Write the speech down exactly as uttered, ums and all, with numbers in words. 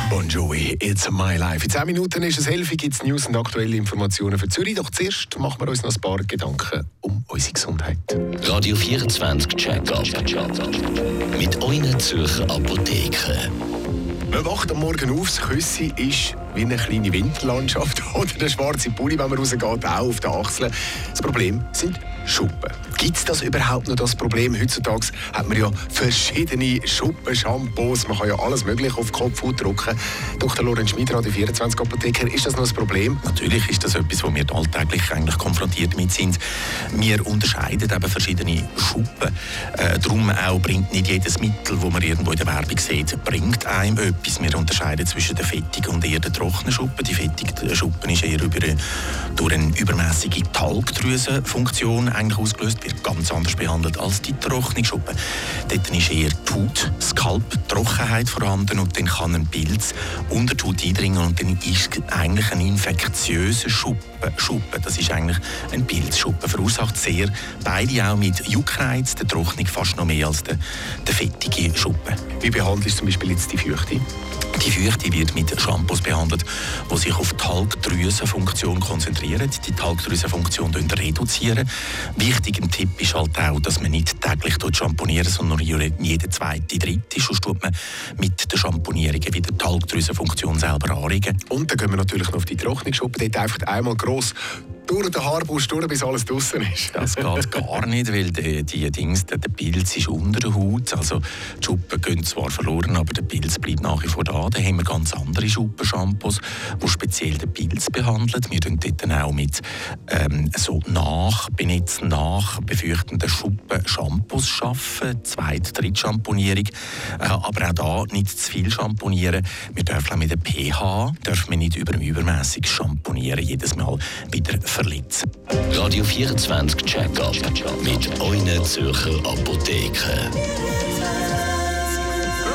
Bon Jovi, it's my life. In zehn Minuten ist es elf, gibt es News und aktuelle Informationen für Zürich. Doch zuerst machen wir uns noch ein paar Gedanken um unsere Gesundheit. Radio vierundzwanzig Check-up. Mit euren Zürcher Apotheken. Man wacht am Morgen auf, das Küssi ist wie eine kleine Winterlandschaft oder der schwarze Pulli, wenn man rausgeht, auch auf den Achseln. Das Problem sind Schuppen. Gibt es das überhaupt noch, das Problem? Heutzutage hat man ja verschiedene Schuppen, Shampoos, man kann ja alles Mögliche auf die Kopfhaut drücken. Doktor Lorenz Schmid, Radio vierundzwanzig Apotheker, ist das noch ein Problem? Natürlich ist das etwas, wo wir alltäglich eigentlich konfrontiert mit sind. Wir unterscheiden eben verschiedene Schuppen. Äh, darum auch bringt nicht jedes Mittel, das man irgendwo in der Werbung sieht, bringt einem etwas. Wir unterscheiden zwischen der fettigen und eher der trockenen Schuppen. Die fettige Schuppen ist eher über, durch eine übermäßige Talgdrüsenfunktion eigentlich ausgelöst, wird ganz anders behandelt als die trockene Schuppe. Dort ist eher die Haut, Skalp, Trockenheit vorhanden und dann kann ein Pilz unter die Haut eindringen und dann ist eigentlich ein infektiöser Schuppen. Schuppen. Das ist eigentlich ein Pilzschuppen. Verursacht sehr beide auch mit Juckreiz, der trockene fast noch mehr als der, der fettige Schuppen. Wie behandelst du zum Beispiel jetzt die Feuchte? Die Feuchte wird mit Shampoos behandelt, die sich auf die Talgdrüsenfunktion konzentrieren, die Talgdrüsenfunktion reduzieren. Wichtig ein Tipp ist halt auch, dass man nicht täglich schamponieren, sondern jede zweite, dritte. Sonst tut man mit der Champonierung wieder die Talgdrüsenfunktion selber anregen. Und dann gehen wir natürlich noch auf die trockene Schuppe, dort einfach einmal gross durch den Haarbusch durch, bis alles draussen ist. Das geht gar nicht, weil die, die Dings, der Pilz ist unter der Haut. Also die Schuppen gehen zwar verloren, aber der Pilz bleibt nach wie vor da. Da haben wir ganz andere Schuppen-Shampoos, die speziell den Pilz behandeln. Wir arbeiten dort dann auch mit ähm, so nachbenetzten, nachbefeuchtenden Schuppen-Shampoos schaffen. Zweit-, Dritt-Champonierung. Äh, aber auch da nicht zu viel champonieren. Wir dürfen auch mit dem pH dürfen wir nicht über übermäßig champonieren, jedes Mal wieder verletzen. Radio vierundzwanzig Check-up mit euren Zürcher Apotheken.